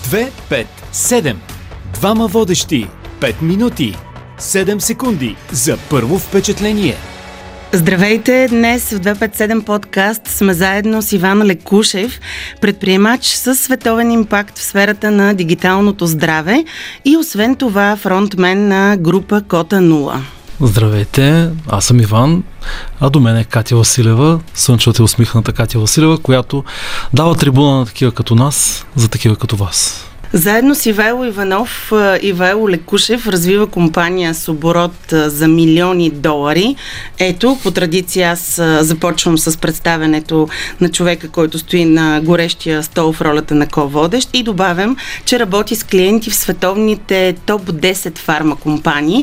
2, 5, 7. Двама водещи. 5 минути. 7 секунди за първо впечатление. Здравейте! Днес в 257 подкаст сме заедно с Иван Лекушев, предприемач със световен импакт в сферата на дигиталното здраве и освен това фронтмен на група Кота 0. Здравейте, аз съм Иван, а до мен е Катя Василева, слънчевата и усмихната Катя Василева, която дава трибуна на такива като нас, за такива като вас. Заедно с Ивайло Иванов, Ивайло Лекушев развива компания с оборот за милиони долари. Ето, по традиция аз започвам с представянето на човека, който стои на горещия стол в ролята на ко-водещ и добавям, че работи с клиенти в световните топ 10 фармакомпании,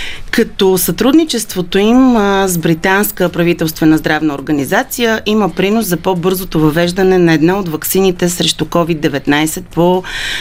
като сътрудничеството им с британска правителствена здравна организация има принос за по-бързото въвеждане на една от ваксините срещу COVID-19 по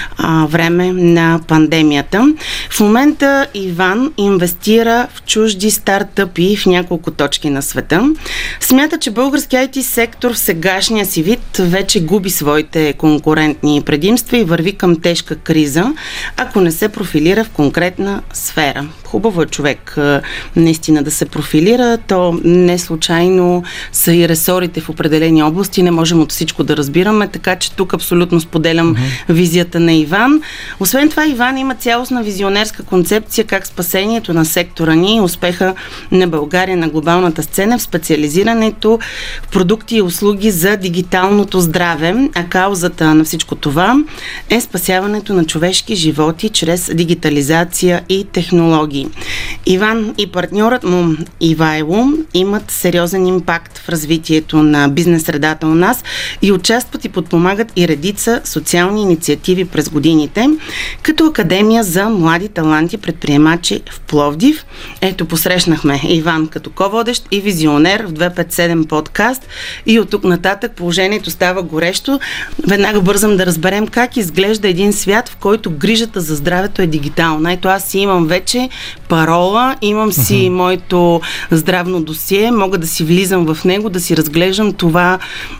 време на пандемията. В момента Иван инвестира в чужди стартъпи в няколко точки на света. Смята, че български IT сектор в сегашния си вид вече губи своите конкурентни предимства и върви към тежка криза, ако не се профилира в конкретна сфера. Хубаво е човек наистина да се профилира, то не случайно са и ресорите в определени области, не можем от всичко да разбираме, така че тук абсолютно споделям визията на Иван. Освен това, Иван има цялостна визионерска концепция как спасението на сектора ни и успеха на България на глобалната сцена в специализирането в продукти и услуги за дигиталното здраве, а каузата на всичко това е спасяването на човешки животи чрез дигитализация и технологии. Иван и партньорът му Ивайло имат сериозен импакт в развитието на бизнес средата у нас и участват и подпомагат и редица социални инициативи през годините, като Академия за млади таланти предприемачи в Пловдив. Ето, посрещнахме Иван като ко-водещ и визионер в 257 подкаст и от тук нататък положението става горещо. Веднага бързам да разберем как изглежда един свят, в който грижата за здравето е дигитална. Ето, аз си имам вече парола, имам си моето здравно досие, мога да си влизам в него, да си разглеждам това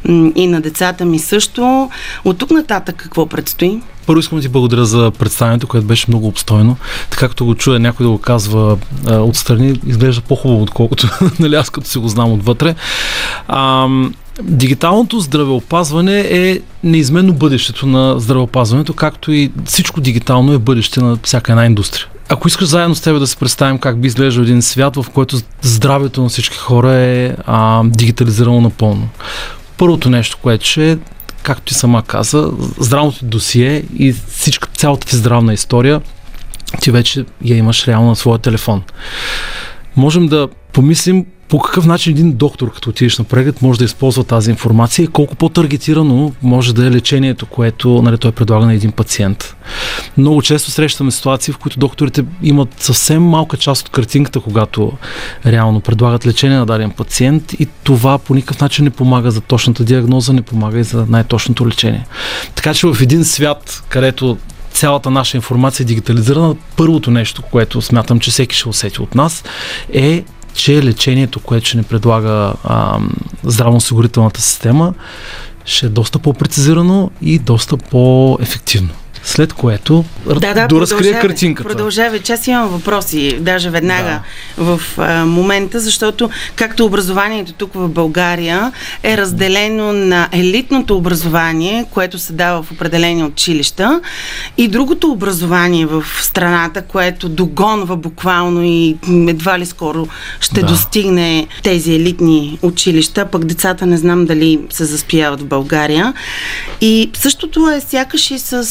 и на децата ми също. От тук нататък какво предстои? Първо искам да ти благодаря за представянето, което беше много обстойно. Така като го чуя някой да го казва отстрани, изглежда по-хубаво, отколкото нали, аз като си го знам отвътре. Дигиталното здравеопазване е неизменно бъдещето на здравеопазването, както и всичко дигитално е бъдеще на всяка една индустрия. Ако искаш заедно с теб да се представим как би изглеждал един свят, в който здравето на всички хора е дигитализирано напълно. Първото нещо, което ще е, както ти сама каза, здравното досие и цялата ти здравна история, ти вече я имаш реално на своя телефон. Можем да помислим по какъв начин един доктор, като отидеш на преглед, може да използва тази информация и колко по-таргетирано може да е лечението, което той предлага на един пациент. Много често срещаме ситуации, в които докторите имат съвсем малка част от картинката, когато реално предлагат лечение на даден пациент и това по никакъв начин не помага за точната диагноза, не помага и за най-точното лечение. Така че в един свят, където цялата наша информация е дигитализирана, първото нещо, което смятам, че всеки ще усети от нас, е че лечението, което ще ни предлага здравноосигурителната система, ще е доста по-прецизирано и доста по-ефективно. След което доразкрия картинката. Продължавай, че аз имам въпроси, даже веднага в момента, защото както образованието тук в България е разделено на елитното образование, което се дава в определени училища, и другото образование в страната, което догонва буквално и едва ли скоро ще достигне тези елитни училища, пък децата не знам дали се заспияват в България. И същото е сякаш и с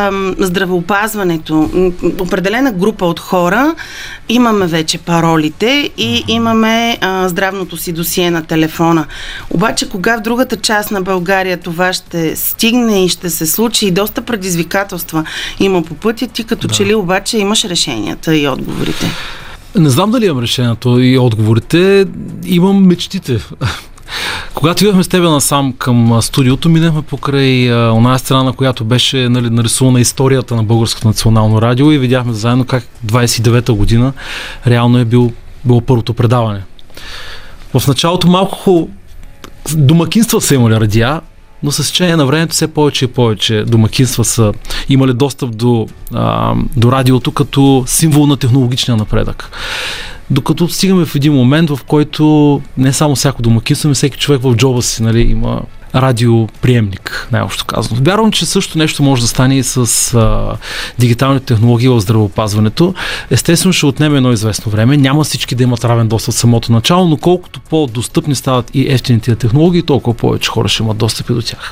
здравеопазването. Определена група от хора имаме вече паролите и имаме здравното си досие на телефона. Обаче кога в другата част на България това ще стигне и ще се случи и доста предизвикателства има по пътя, ти като че ли обаче имаш решенията и отговорите? Не знам дали имам решението и отговорите, имам мечтите. Когато идвахме с тебе насам към студиото, минахме покрай оная страна, на която беше нарисувана историята на Българското национално радио и видяхме заедно как 29-та година реално е било първото предаване. В началото малко домакинства са имали радиа, но с течение на времето все повече и повече домакинства са имали достъп до радиото като символ на технологичния напредък. Докато стигаме в един момент, в който не само всяко домакинство, но всеки човек в джоба си, нали, има радиоприемник, най-общо казано. Вярвам, че също нещо може да стане и с дигитални технологии в здравеопазването. Естествено ще отнеме едно известно време. Няма всички да имат равен достъп в самото начало, но колкото по-достъпни стават и ефтините технологии, толкова повече хора ще имат достъп и до тях.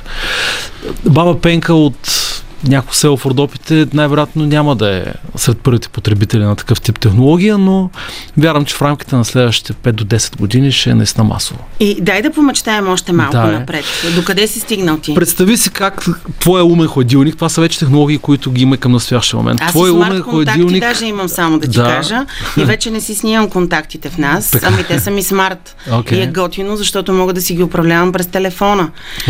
Баба Пенка от някакво село в Родопите най-вероятно няма да е сред първите потребители на такъв тип технология, но вярвам, че в рамките на следващите 5 до 10 години ще е наистина масово. И дай да помечтаем още малко напред. Докъде си стигнал ти? Представи си как твоя умен хладилник, това са вече технологии, които ги има към настоящия момент. Аз твой умен хладилник даже имам, само да ти кажа, и вече не си снимам контактите в нас, така. Ами те са ми смарт. И е готино, защото мога да си ги управлявам през телефона,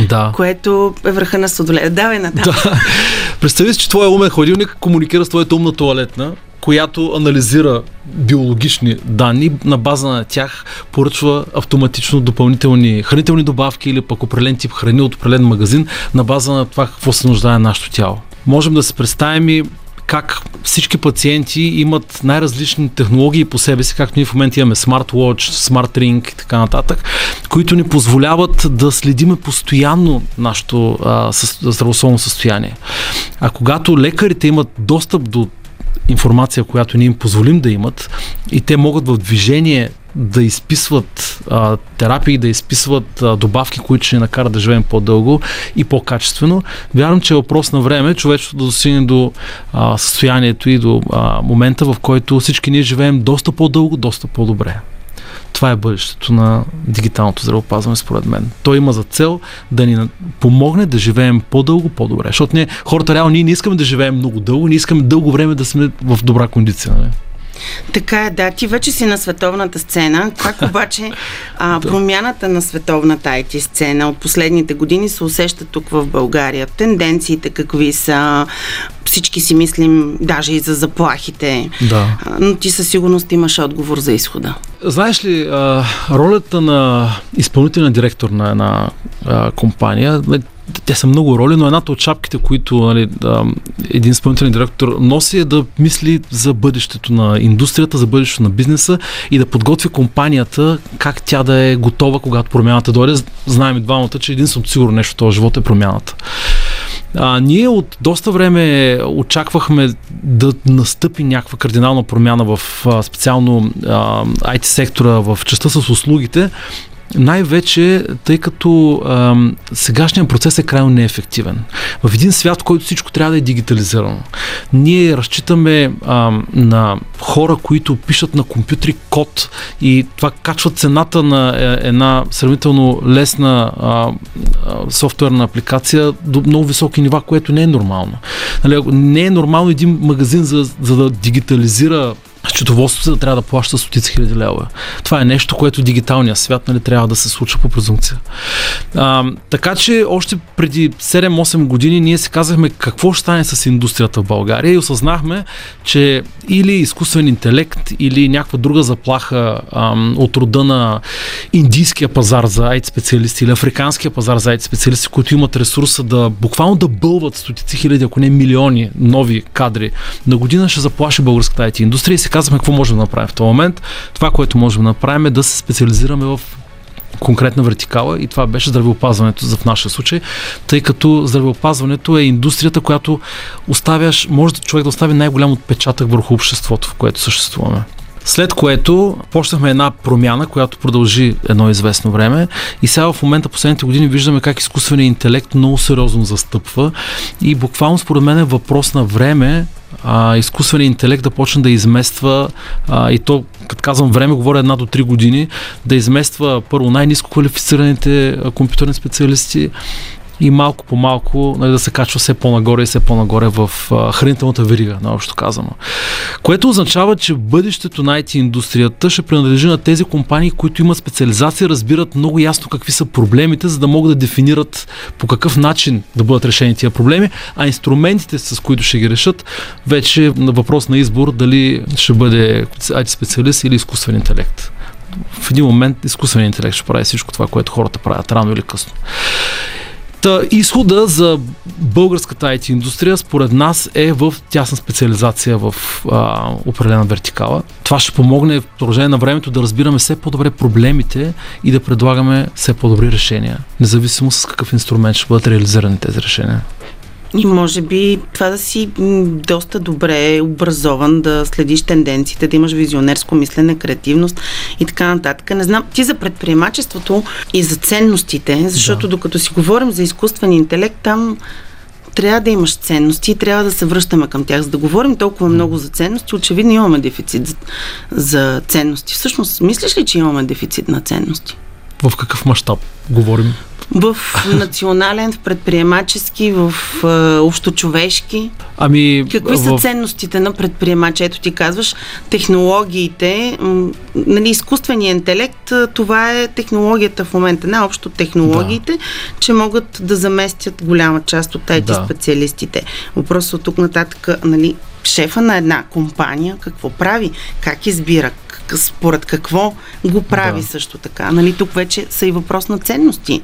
което е върха на сладоледа. Давай натам. Представи си, че твоя умен хладилник комуникира с твоята умна тоалетна, която анализира биологични данни, на база на тях поръчва автоматично допълнителни хранителни добавки или пък определен тип храни от определен магазин на база на това какво се нуждае нашето тяло. Можем да се представим и как всички пациенти имат най-различни технологии по себе си, както ние в момента имаме смарт-уотч, смарт-ринг и така нататък, които ни позволяват да следиме постоянно нашето здравословно състояние. А когато лекарите имат достъп до информация, която ние им позволим да имат, и те могат в движение да изписват терапии, да изписват добавки, които ще ни накарат да живеем по-дълго и по-качествено. Вярвам, че е въпрос на време човечеството да достигне до състоянието и до момента, в който всички ние живеем доста по-дълго, доста по-добре. Това е бъдещето на дигиталното здравеопазване, според мен. Той има за цел да ни помогне да живеем по-дълго, по-добре. Защото хората реално ние не искаме да живеем много дълго, ние искаме дълго време да сме в добра кондиция. Не? Така е, да. Ти вече си на световната сцена. Как обаче промяната на световната IT сцена от последните години се усеща тук в България? Тенденциите какви са? Всички си мислим даже и за заплахите. Да. Но ти със сигурност имаш отговор за изхода. Знаеш ли, ролята на изпълнителен директор на една компания, те са много роли, но едната от шапките, които един изпълнителен директор носи, е да мисли за бъдещето на индустрията, за бъдещето на бизнеса и да подготви компанията как тя да е готова, когато промяната дойде. Знаем и двамата, че единственото сигурно нещо в този живот е промяната. Ние от доста време очаквахме да настъпи някаква кардинална промяна в специално IT сектора, в частта с услугите, най-вече, тъй като сегашният процес е крайно неефективен. В един свят, в който всичко трябва да е дигитализирано. Ние разчитаме на хора, които пишат на компютри код и това качва цената на една сравнително лесна софтуерна апликация до много високи нива, което не е нормално. Не е нормално един магазин, за да дигитализира счетоводството, да трябва да плаща стотици хиляди лева. Това е нещо, което в дигиталния свят трябва да се случва по презумпция. Така че още преди 7-8 години ние си казахме какво ще стане с индустрията в България и осъзнахме, че или изкуствен интелект, или някаква друга заплаха от рода на индийския пазар за IT специалисти или африканския пазар за IT специалисти, които имат ресурса да буквално да бълват стотици хиляди, ако не милиони нови кадри на година, ще заплаши българската IT индустрия. И си казахме какво можем да направим в този момент. Това, което можем да направим, е да се специализираме в конкретна вертикала и това беше здравеопазването в нашия случай, тъй като здравеопазването е индустрията, която може човек да остави най-голям отпечатък върху обществото, в което съществуваме. След което почнахме една промяна, която продължи едно известно време и сега в момента последните години виждаме как изкуственият интелект много сериозно застъпва и буквално според мен е въпрос на време изкуственият интелект да почне да измества и то, като казвам време, говоря 1 до 3 години, да измества първо най-ниско квалифицираните компютърни специалисти и малко по малко да се качва все по-нагоре и все по-нагоре в хранителната верига, наобщо казано. Което означава, че бъдещето на IT индустрията ще принадлежи на тези компании, които имат специализация, разбират много ясно какви са проблемите, за да могат да дефинират по какъв начин да бъдат решени тия проблеми, а инструментите, с които ще ги решат, вече на въпрос на избор дали ще бъде IT специалист или изкуствен интелект. В един момент изкуственият интелект ще прави всичко това, което хората правят рано или късно. Изхода за българската IT индустрия според нас е в тясна специализация в определена вертикала. Това ще помогне в продължение на времето да разбираме все по-добре проблемите и да предлагаме все по-добри решения, независимо с какъв инструмент ще бъдат реализирани тези решения. И може би това да си доста добре образован, да следиш тенденциите, да имаш визионерско мислене, креативност и така нататък. Не знам, ти за предприемачеството и за ценностите, защото докато си говорим за изкуствен интелект, там трябва да имаш ценности и трябва да се връщаме към тях. За да говорим толкова много за ценности, очевидно имаме дефицит за ценности. Всъщност, мислиш ли, че имаме дефицит на ценности? В какъв мащаб говорим? В национален, в предприемачески, в общочовешки. Какви са ценностите на предприемача? Ето ти казваш, технологиите, изкуственият интелект, това е технологията в момента. Най-общо технологиите, че могат да заместят голяма част от IT специалистите. Въпросът от тук нататък, шефа на една компания какво прави? Как избира? Според какво го прави също така? Тук вече са и въпрос на ценности.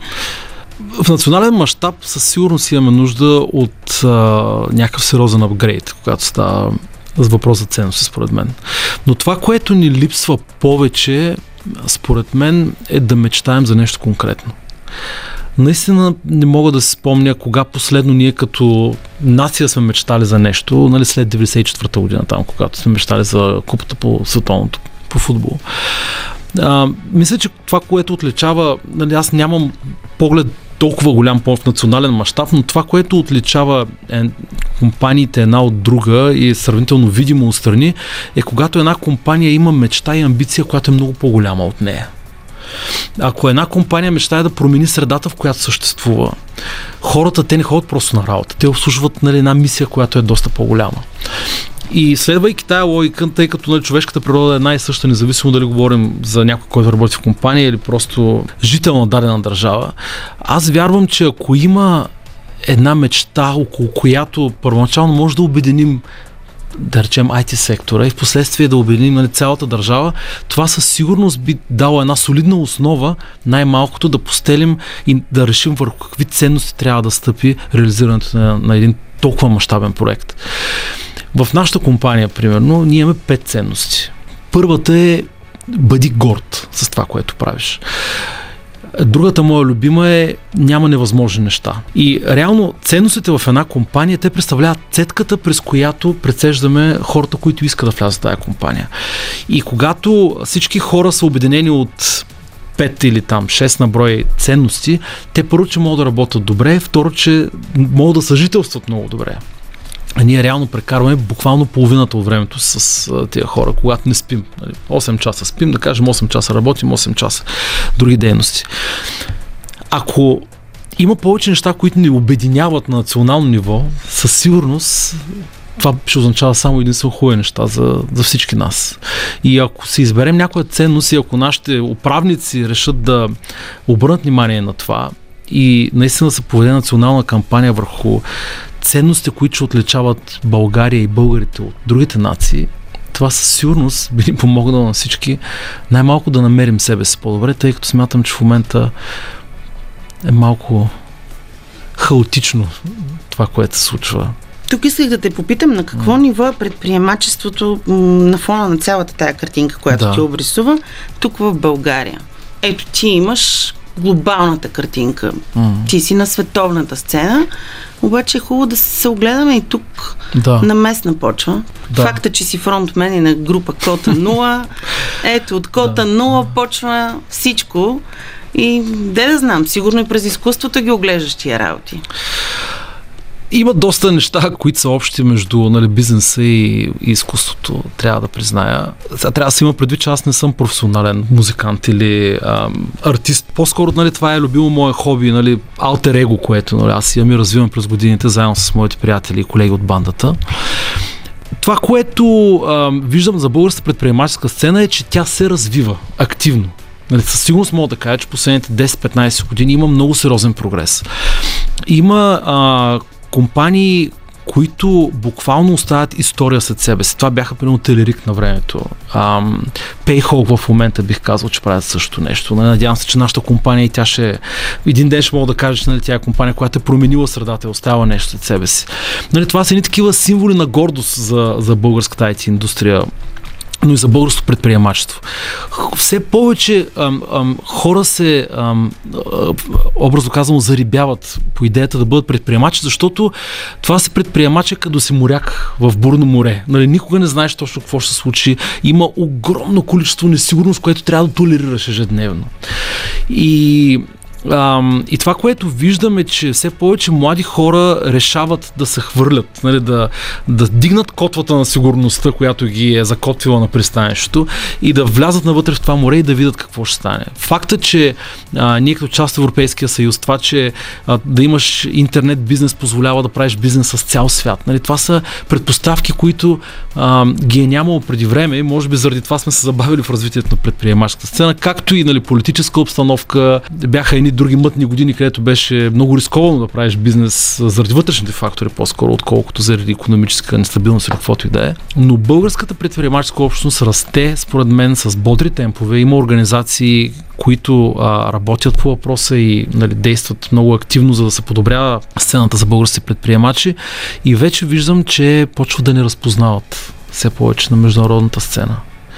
В национален мащаб със сигурност имаме нужда от някакъв сериозен апгрейд, когато става въпрос за ценности, според мен. Но това, което ни липсва повече, според мен, е да мечтаем за нещо конкретно. Наистина не мога да се спомня кога последно ние като нация сме мечтали за нещо, след 94-та година там, когато сме мечтали за купата по световното по футбол. Мисля, че това, което отличава, аз нямам поглед толкова голям в национален мащаб, но това, което отличава компаниите една от друга и е сравнително видимо отстрани, е когато една компания има мечта и амбиция, която е много по-голяма от нея. Ако една компания мечтае да промени средата, в която съществува, хората, те не ходят просто на работа. Те обслужват една мисия, която е доста по-голяма. И следвайки тая логика, тъй като човешката природа е една и съща, независимо дали говорим за някой, който работи в компания или просто жител на дадена държава, аз вярвам, че ако има една мечта, около която първоначално може да обединим, да речем, IT сектора и в последствие да обединим цялата държава, това със сигурност би дало една солидна основа, най-малкото да постелим и да решим върху какви ценности трябва да стъпи реализирането на един толкова мащабен проект. В нашата компания, примерно, ние имаме 5 ценности. Първата е бъди горд с това, което правиш. Другата моя любима е няма невъзможни неща. И реално ценностите в една компания, те представляват цедката, през която прецеждаме хората, които искат да влязат в тази компания. И когато всички хора са обединени от 5 или 6 на брой ценности, те първо, че могат да работят добре, второ, че могат да съжителстват много добре. А ние реално прекарваме буквално половината от времето с тия хора, когато не спим. 8 часа спим, да кажем 8 часа работим, 8 часа други дейности. Ако има повече неща, които ни обединяват на национално ниво, със сигурност това ще означава само единствено хубави неща за всички нас. И ако се изберем някоя ценност и ако нашите управници решат да обърнат внимание на това и наистина да се поведе национална кампания върху ценности, които ще отличават България и българите от другите нации, това със сигурност би ни помогнало на всички най-малко да намерим себе си по-добре, тъй като смятам, че в момента е малко хаотично това, което се случва. Тук исках да те попитам на какво ниво е предприемачеството на фона на цялата тая картинка, която ти обрисува тук в България. Ето ти имаш глобалната картинка. Ти си на световната сцена, обаче е хубаво да се огледаме и тук на местна почва. Факта, че си фронтмен и на група Кота 0, ето от Кота 0 почва всичко и да знам, сигурно и през изкуството ги оглеждаш тия работи. Има доста неща, които са общи между бизнеса и изкуството, трябва да призная. Трябва да се има предвид, че аз не съм професионален музикант или артист. По-скоро това е любимо мое хоби, алтер его, което аз имам и развивам през годините заедно с моите приятели и колеги от бандата. Това, което виждам за българската предприемаческа сцена е, че тя се развива активно. Със сигурност мога да кажа, че последните 10-15 години има много сериозен прогрес. Има компании, които буквално оставят история след себе си. Това бяха примерно Телерик на времето. Payhawk в момента бих казал, че правят също нещо. Надявам се, че нашата компания и тя ще... Един ден ще мога да кажа, че тя е компания, която е променила средата и остава нещо след себе си. Това са едни такива символи на гордост за българската IT индустрия, но и за българското предприемачество. Все повече хора се, образно казано, зарибяват по идеята да бъдат предприемачи, защото това са предприемачи като си моряк в бурно море. Никога не знаеш точно какво ще се случи. Има огромно количество несигурност, което трябва да толерираш ежедневно. И това, което виждаме, че все повече млади хора решават да се хвърлят, да дигнат котвата на сигурността, която ги е закотвила на пристанището и да влязат навътре в това море и да видят какво ще стане. Факта, че ние като част от Европейския съюз, това, че да имаш интернет бизнес позволява да правиш бизнес с цял свят. Това са предпоставки, които ги е нямало преди време и може би заради това сме се забавили в развитието на предприемаческата сцена, както и политическа обстановка. Бяха едни други мътни години, където беше много рисковано да правиш бизнес заради вътрешните фактори по-скоро, отколкото заради икономическа нестабилност или каквото и да е. Но българската предприемаческа общност расте, според мен, с бодри темпове. Има организации, които работят по въпроса и действат много активно, за да се подобрява сцената за български предприемачи. И вече виждам, че почват да ни разпознават все повече на международната сцена.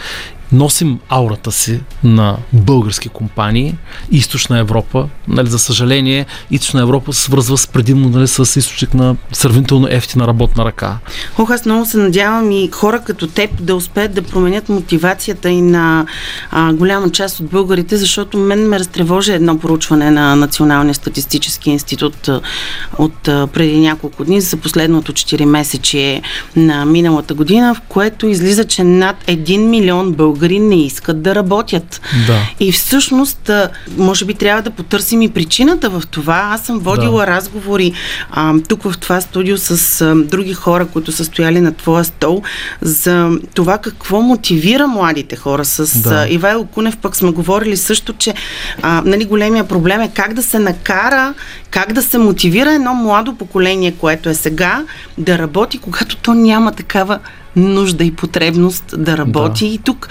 Носим аурата си на български компании. Източна Европа, за съжаление, Източна Европа се свързва предимно с източник на сравнително ефтина работна ръка. Аз много се надявам и хора като теб да успеят да променят мотивацията и на голяма част от българите, защото мен ме разтревожи едно проучване на Националния статистически институт от преди няколко дни за последното 4 месече на миналата година, в което излиза, че над 1 милион българи не искат да работят. Да. И всъщност, може би трябва да потърсим и причината в това. Аз съм водила разговори тук в това студио с други хора, които са стояли на твоя стол, за това какво мотивира младите хора. С Ивайло Кунев пък сме говорили също, че големия проблем е как да се накара, как да се мотивира едно младо поколение, което е сега, да работи, когато то няма такава нужда и потребност да работи. И тук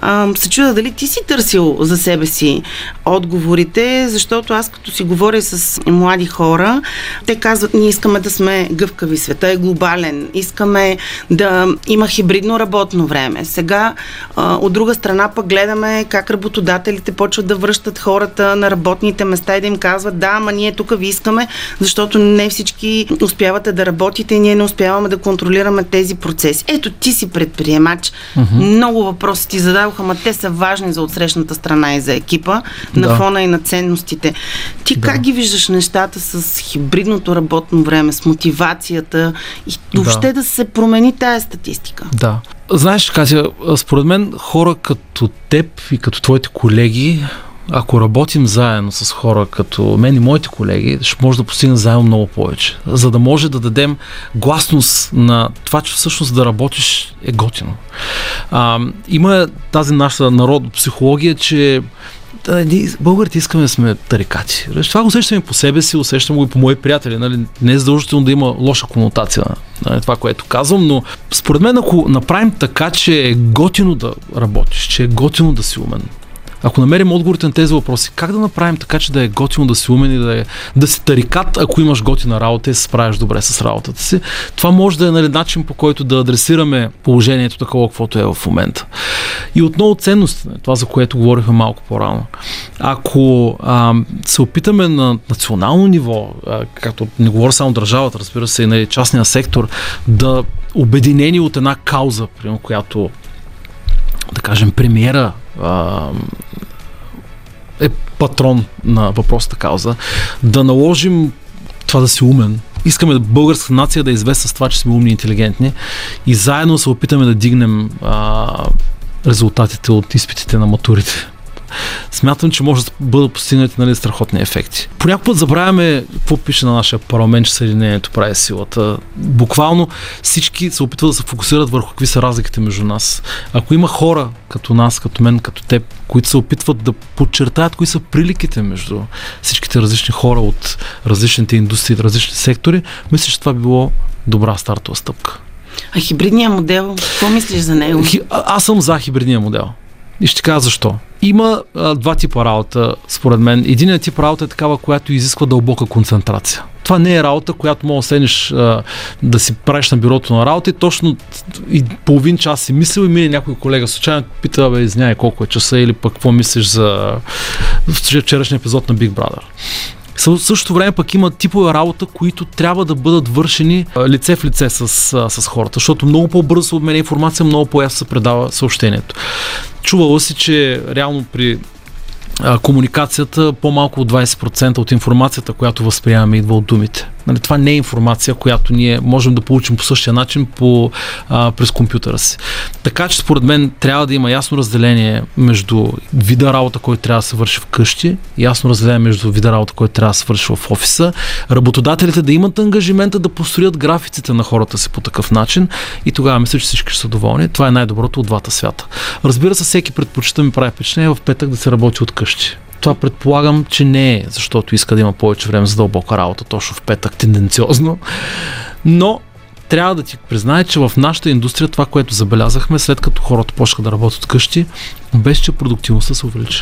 се чудя дали ти си търсил за себе си отговорите, защото аз като си говоря с млади хора, те казват, ние искаме да сме гъвкави, света е глобален, искаме да има хибридно работно време. Сега от друга страна пък гледаме как работодателите почват да връщат хората на работните места и да им казват, ама ние тук ви искаме, защото не всички успявате да работите и ние не успяваме да контролираме тези процеси. Ето, ти си предприемач. Много въпроси ти зададох, ама те са важни за отсрещната страна и за екипа, на фона и на ценностите. Ти как ги виждаш нещата с хибридното работно време, с мотивацията и въобще да се промени тая статистика? Да. Знаеш, Катя, според мен хора като теб и като твоите колеги, ако работим заедно с хора като мен и моите колеги, ще може да постигнем заедно много повече. За да може да дадем гласност на това, че всъщност да работиш е готино. Има тази наша народна психология, че българите искаме да сме тарикати. Това го усещаме по себе си, усещам го и по мои приятели. Не е задължително да има лоша конотация на това, което казвам, но според мен, ако направим така, че е готино да работиш, че е готино да си умен, ако намерим отговорите на тези въпроси, как да направим така, че да е готино да си умен и да си тарикат, ако имаш готина работа и се справиш добре с работата си, това може да е начин, по който да адресираме положението такова, каквото е в момента. И отново ценностите, това, за което говорихме малко по-рано. Ако се опитаме на национално ниво, както не говоря само държавата, разбира се, и на частния сектор, да обединени от една кауза, примерно, която, да кажем, премиера е патрон на въпросната кауза, да наложим това да си умен. Искаме българската нация да е известна с това, че сме умни и интелигентни и заедно се опитаме да дигнем резултатите от изпитите на матурите. Смятам, че може да бъдат постигнати, нали, страхотни ефекти. Понякога забравяме какво пише на нашия парламент, че Съединението прави силата. Буквално всички се опитват да се фокусират върху какви са разликите между нас. Ако има хора като нас, като мен, като теб, които се опитват да подчертаят кои са приликите между всичките различни хора от различните индустрии, различни сектори, мисля, че това би било добра стартова стъпка. А хибридния модел, какво мислиш за него? Аз съм за хибридния модел. И ще кажа защо. Има два типа работа, според мен. Единият тип работа е такава, която изисква дълбока концентрация. Това не е работа, която мога да седнеш да си правиш на бюрото на работа и точно и половин час си мислил и мине някой колега случайно пита, извиняй колко е часа или пък какво мислиш за вчерашния епизод на Big Brother. В същото време пък има типове работа, които трябва да бъдат вършени лице в лице с хората, защото много по-бързо се обменя информация, много по-ясно се предава съобщението. Чувало си, че реално при комуникацията по-малко от 20% от информацията, която възприемаме, идва от думите. Нали, това не е информация, която ние можем да получим по същия начин през компютъра си. Така че според мен трябва да има ясно разделение между вида работа, който трябва да се върши вкъщи, ясно разделение между вида работа, който трябва да се върши в офиса, работодателите да имат ангажимента да построят графиците на хората си по такъв начин и тогава мисля, че всички ще са доволни. Това е най-доброто от двата свята. Разбира се, всеки предпочита, ми прави впечатление в петък да се работи от къщи. Това предполагам, че не е, защото иска да има повече време за дълбока работа, точно в петък, тенденциозно. Но трябва да ти призная, че в нашата индустрия това, което забелязахме, след като хората почнаха да работят къщи, беше, че продуктивността се увеличи.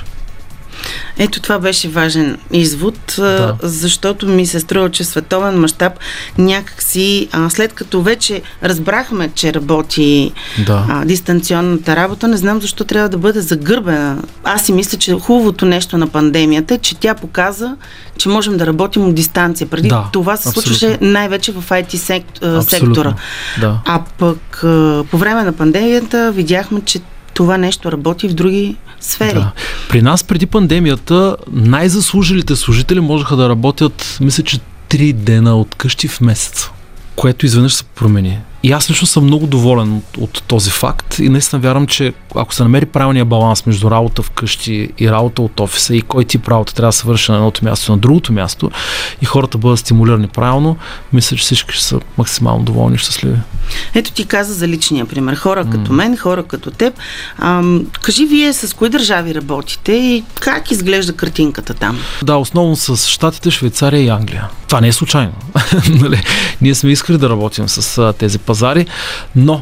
Ето това беше важен извод, защото ми се струва, че световен мащаб някакси, след като вече разбрахме, че работи дистанционната работа, не знам защо трябва да бъде загърбена. Аз си мисля, че хубавото нещо на пандемията е, че тя показа, че можем да работим от дистанция. Преди това се случваше най-вече в IT сектора. Да. А пък по време на пандемията видяхме, че това нещо работи в други сфери. Да. При нас преди пандемията най-заслужилите служители можеха да работят, мисля, че 3 дена от къщи в месец, което изведнъж се промени. И аз лично съм много доволен от този факт и наистина вярвам, че ако се намери правилния баланс между работа вкъщи и работа от офиса и кой тип работа трябва да се върши на едното място и на другото място и хората бъдат стимулирани правилно, мисля, че всички ще са максимално доволни и щастливи. Ето ти каза за личния пример. Хора като мен, хора като теб. Кажи вие с кои държави работите и как изглежда картинката там? Да, основно с Щатите, Швейцария и Англия. Това не е случайно. Ние сме искали да работим с тези пазари, но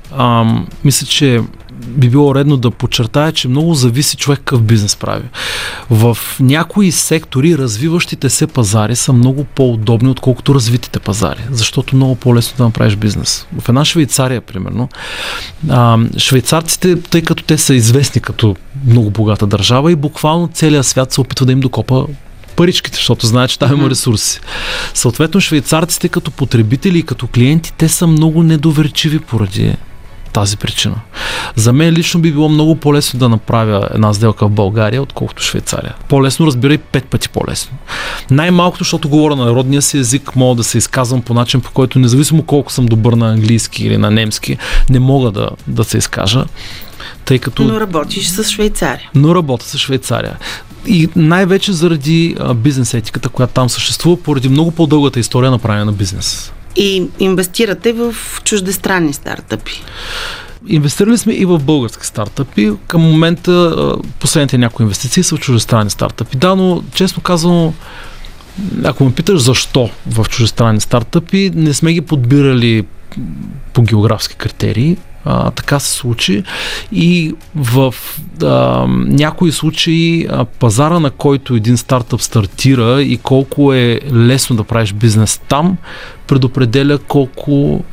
мисля, че би било редно да подчертая, че много зависи човек какъв бизнес прави. В някои сектори развиващите се пазари са много по-удобни, отколкото развитите пазари, защото много по-лесно да направиш бизнес. В една Швейцария, примерно, швейцарците, тъй като те са известни като много богата държава и буквално целият свят се опитва да им докопа паричките, защото знаят, че там има ресурси. Съответно, швейцарците като потребители и като клиенти, те са много недоверчиви поради тази причина. За мен лично би било много по-лесно да направя една сделка в България, отколкото Швейцария. По-лесно, разбирай, 5 пъти по-лесно. Най-малкото, защото говоря на родния си език, мога да се изказвам по начин, по който независимо колко съм добър на английски или на немски, не мога да се изкажа. Тъй като... Но работиш с Швейцария. Но работя с Швейцария. И най-вече заради бизнес етиката, която там съществува, поради много по-дългата история на правене на бизнес. И инвестирате в чуждестранни стартъпи? Инвестирали сме и в български стартъпи. Към момента последните някои инвестиции са в чуждестранни стартъпи. Да, но честно казано, ако ме питаш защо в чуждестранни стартъпи, не сме ги подбирали по географски критерии. Така се случи и в някои случаи пазара, на който един стартъп стартира и колко е лесно да правиш бизнес там, предопределя колко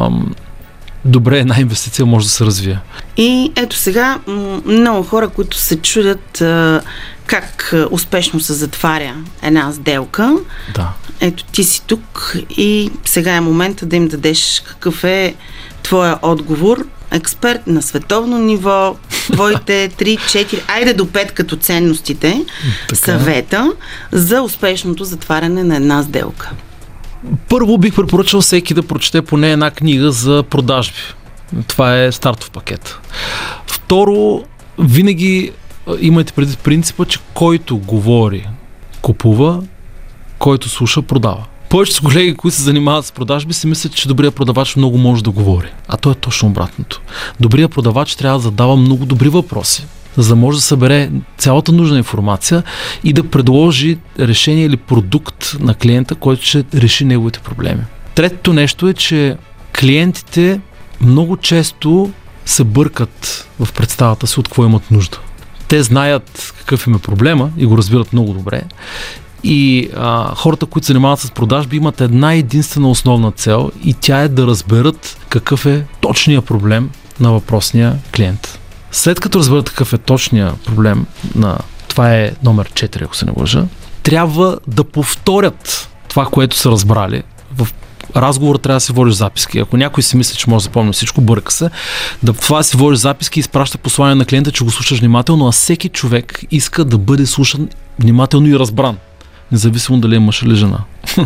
добре една инвестиция може да се развие. И ето сега много хора, които се чудят как успешно се затваря една сделка. Да. Ето ти си тук и сега е момента да им дадеш какъв е твоя отговор. Експерт на световно ниво, твоите 3-4, айде до 5 като ценностите, съвета за успешното затваряне на една сделка. Първо бих препоръчал всеки да прочете поне една книга за продажби. Това е стартов пакет. Второ, винаги имайте преди принципа, че който говори, купува, който слуша, продава. Повечето колеги, които се занимават с продажби, си мислят, че добрият продавач много може да говори. А то е точно обратното. Добрият продавач трябва да задава много добри въпроси, за да може да събере цялата нужна информация и да предложи решение или продукт на клиента, който ще реши неговите проблеми. Третото нещо е, че клиентите много често се бъркат в представата си от какво имат нужда. Те знаят какъв им е проблема и го разбират много добре. И хората, които се занимават с продажби, имат една единствена основна цел и тя е да разберат какъв е точният проблем на въпросния клиент. След като разберат какъв е точният проблем, това е номер 4, ако се не лъжа, трябва да повторят това, което са разбрали. В разговора трябва да си водиш записки. Ако някой си мисли, че може да запомни всичко, бърка се. Това си водиш записки и изпраща послание на клиента, че го слушаш внимателно, а всеки човек иска да бъде слушан внимателно и разбран. Независимо дали е мъж или жена.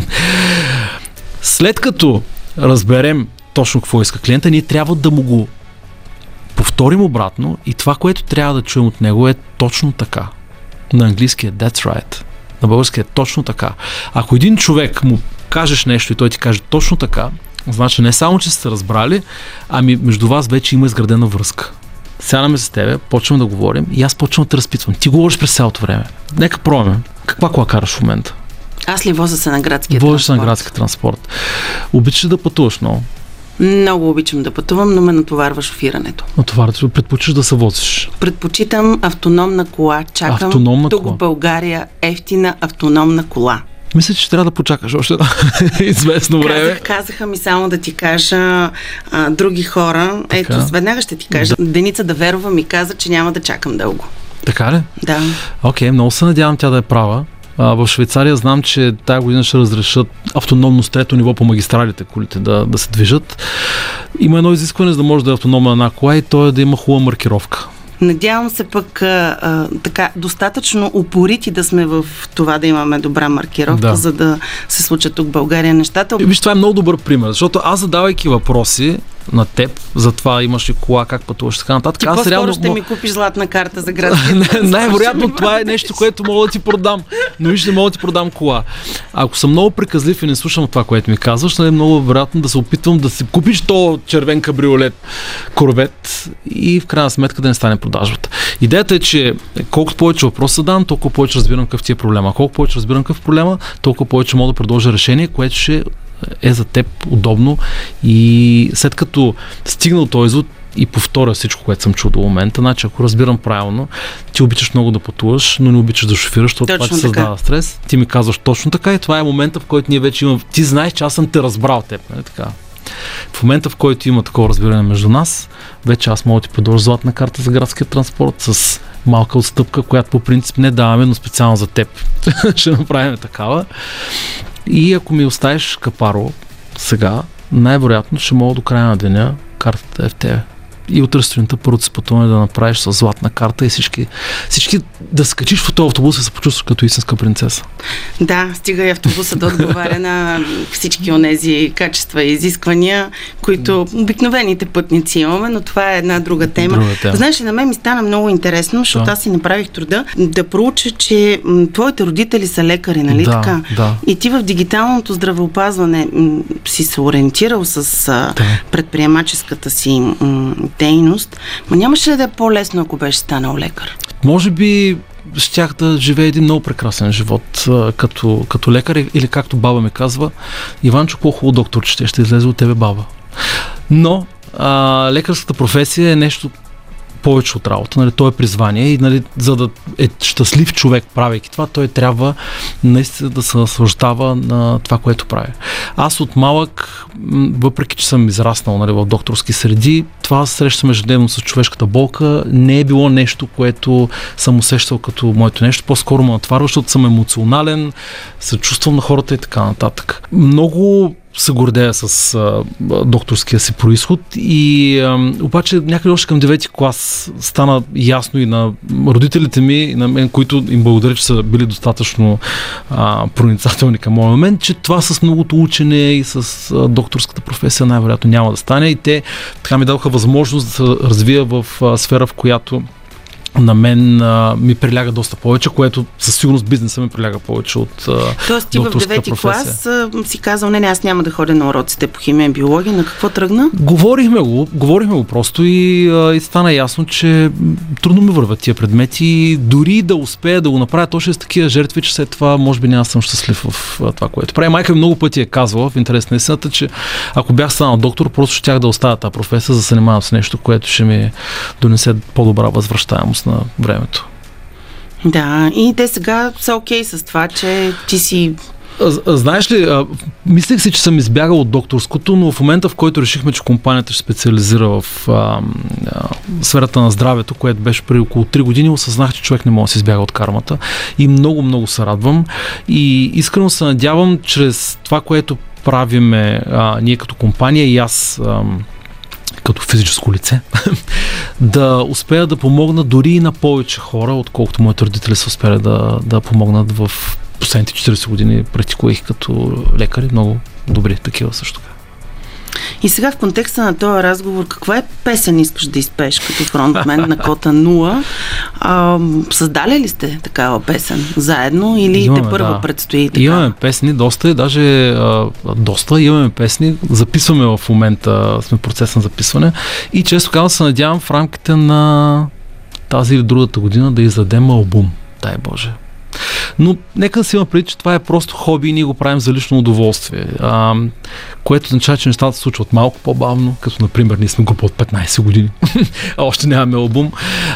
След като разберем точно какво иска клиента, ние трябва да му го повторим обратно и това, което трябва да чуем от него е точно така. На английски е that's right. На български е точно така. Ако един човек му кажеш нещо и той ти каже точно така, значи не само, че сте разбрали, ами между вас вече има изградена връзка. Сядаме с тебе, почваме да говорим и аз почвам да те разпитвам. Ти говориш през цялото време. Нека пробваме. Каква кола караш в момента? Аз ли возя се на градския транспорт? Возиш се на градски транспорт. Обичаш да пътуваш много? Много обичам да пътувам, но ме натоварва шофирането. Предпочиташ да се возиш? Предпочитам автономна кола. Чакам тук в България ефтина автономна кола. Мисля, че трябва да почакаш още известно време. Казаха ми само да ти кажа други хора. Така. Ето, веднага ще ти кажа. Да. Деница Даверова ми каза, че няма да чакам дълго. Така ли? Да. Окей, много се надявам тя да е права. В Швейцария знам, че тази година ще разрешат автономно с трето ниво по магистралите колите да се движат. Има едно изискване, за да може да е автономна една кола и то е да има хубава маркировка. Надявам се пък така достатъчно упорити да сме в това да имаме добра маркировка, за да се случат тук в България нещата. Виж, това е много добър пример, защото аз задавайки въпроси на теб, за това имаш ли кола, как пътуваш, така нататък. Ти по-скоро ще ми купиш златна карта за градския. Най-вероятно това е нещо, което мога да ти продам, но виж, не мога да ти продам кола. Ако съм много приказлив и не слушам това, което ми казваш, е много вероятно да се опитвам да си купиш то червен кабриолет, корвет и в крайна сметка да не стане продажбата. Идеята е, че колкото повече въпроси задам, толкова повече разбирам какъв ти е проблема. Колко повече разбирам какъв проблема, толкова повече мога да предложа решение, което ще е за теб удобно и след като стигнал този извод и повторя всичко, което съм чул до момента, значи ако разбирам правилно, ти обичаш много да пътуваш, но не обичаш да шофираш, защото това ти създава стрес. Ти ми казваш точно така и това е момента, в който ние вече имам... Ти знаеш, че аз съм те разбрал теб, нали така? В момента, в който има такова разбиране между нас, вече аз мога да ти предложа златна карта за градския транспорт с малка отстъпка, която по принцип не даваме, но специално за теб ще направим такава. И ако ми оставиш капаро сега, най-вероятно ще мога до края на деня картата е в тебе. И утре сутринта първото си пътуване да направиш с златна карта и всички да скачиш в този автобус и се почувстваш като истинска принцеса. Да, стига и автобуса да отговаря на всички онези качества и изисквания, които обикновените пътници имаме, но това е една друга тема. Знаеш ли, на мен ми стана много интересно, защото аз си направих труда да проуча, че твоите родители са лекари, нали така? Да. И ти в дигиталното здравеопазване си се ориентирал с предприемаческата си дейност, но нямаше ли да е по-лесно, ако беше станал лекар? Може би щях да живея един много прекрасен живот като лекар или както баба ми казва, Иванчо, по-хубаво доктор, че ще излезе от тебе баба. Но лекарската професия е нещо повече от работа, нали, то е призвание и нали, за да е щастлив човек, правейки това, той трябва наистина да се наслаждава на това, което прави. Аз от малък, въпреки че съм израснал нали, в докторски среди, това срещам ежедневно с човешката болка не е било нещо, което съм усещал като моето нещо, по-скоро ме натварва, защото съм емоционален, се чувствам на хората и така нататък. Много се гордея с докторския си произход и обаче някъде още към 9-ти клас стана ясно и на родителите ми, и на мен, които им благодаря, че са били достатъчно проницателни към моя момент, че това с многото учене и с докторската професия най-вероятно няма да стане и те така ми дадоха възможност да се развия в сфера, в която на мен ми приляга доста повече, което със сигурност бизнеса ми приляга повече от Тоест ти в 9-ти клас си казал, не, аз няма да ходя на уроците по химия и биология. На какво тръгна? Говорихме го просто и стана ясно, че трудно ми върват тия предмети. Дори да успея да го направя точно с такива жертви, че след това може би няма съм щастлив в това, което прави. Майка ми много пъти е казвала в интерес на истината, че ако бях станал доктор, просто щях да оставя тази професия, за да се занимавам с нещо, което ще ми донесе по-добра възвръщаемост на времето. Да, и те сега са окей с това, че ти си... Знаеш ли, мислех си, че съм избягал от докторското, но в момента, в който решихме, че компанията ще специализира в сферата на здравето, което беше преди около 3 години, осъзнах, че човек не може да се избяга от кармата и много се радвам и искрено се надявам, чрез това, което правиме ние като компания и аз като физическо лице, да успея да помогна дори и на повече хора, отколкото моите родители са успели да помогнат в последните 40 години. Практикувах като лекари, много добри такива също така. И сега в контекста на този разговор, каква е песен искаш да изпееш като фронтмен на Кота 0? Създали ли сте такава песен заедно или те първо предстои така? Имаме песни, имаме песни, записваме в момента, сме в процес на записване и често казвам се надявам в рамките на тази или другата година да издадем албум, дай Боже. Но нека да си има предвид, че това е просто хоби и ние го правим за лично удоволствие, което означава, че нещата се случват малко по-бавно, като например ние сме група от 15 години, а още нямаме албум.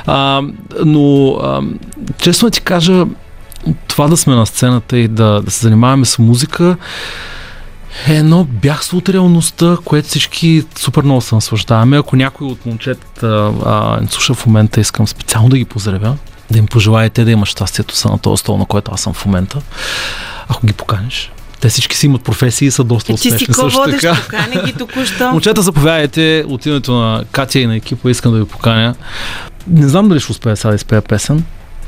Но честно ти кажа, това да сме на сцената и да се занимаваме с музика е едно бягство от реалността, което всички супер много се наслаждаваме. Ако някой от момчетата не слуша в момента, искам специално да ги поздравя, да им пожелаете да имат щастието са на този стол, на който аз съм в момента. Ако ги поканиш. Те всички си имат професии и са доста успешни. Ти си какво водиш, покани ги току-що. Момчета, заповядайте от името на Катя и на екипа, искам да ви поканя. Не знам дали ще успея сега да изпея песен,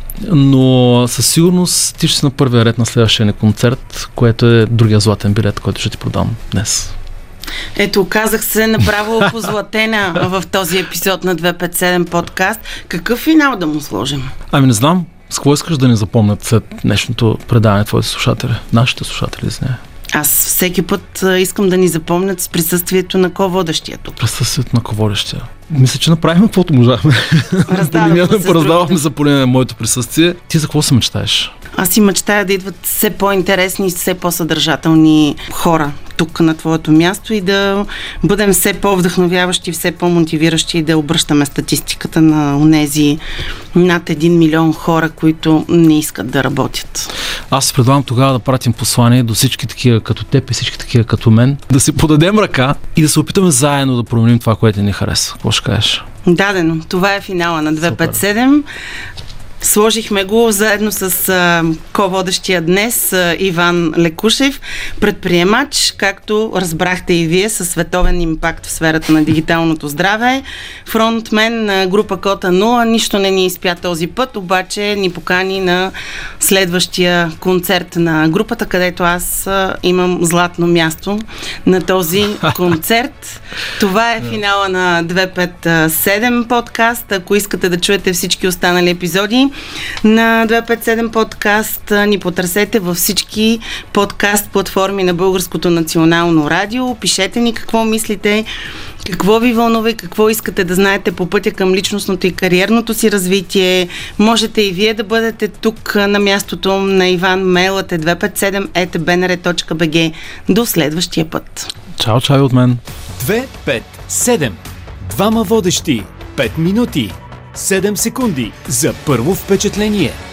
но със сигурност ти ще си на първия ред на следващия ни концерт, което е другия златен билет, който ще ти продам днес. Ето, казах се направо позлатена в този епизод на 257 подкаст. Какъв финал да му сложим? Ами не знам. С какво искаш да ни запомнят след днешното предаване твоите слушатели? Нашите слушатели с нея. Аз всеки път искам да ни запомнят с присъствието на ко-водещия тук. Присъствието на ко-водещия. Мисля, че направихме каквото можахме. Раздавахме за поле на моето присъствие. Ти за какво се мечтаеш? Аз си мечтая да идват все по-интересни и все по-съдържателни хора тук на твоето място и да бъдем все по-вдъхновяващи, все по-мотивиращи и да обръщаме статистиката на онези над 1 милион хора, които не искат да работят. Аз предлагам тогава да пратим послание до всички такива като теб и всички такива като мен, да си подадем ръка и да се опитаме заедно да променим това, което ни хареса. Какво ще кажеш? Дадено. Това е финала на 257. Сложихме го заедно с ко-водещия днес Иван Лекушев, предприемач, както разбрахте и вие, със световен импакт в сферата на дигиталното здраве. Фронтмен на група Кота 0. Нищо не ни изпя този път, обаче ни покани на следващия концерт на групата, където аз имам златно място на този концерт. Това е финала на 257 подкаст. Ако искате да чуете всички останали епизоди на 257 подкаст, ни потърсете във всички подкаст платформи на Българското национално радио. Пишете ни какво мислите, какво ви вълнува и какво искате да знаете по пътя към личностното и кариерното си развитие. Можете и вие да бъдете тук на мястото на Иван. Мейлът е 257@bnr.bg. До следващия път. Чао, чао от мен. 257. Двама водещи. 5 минути. 7 секунди за първо впечатление.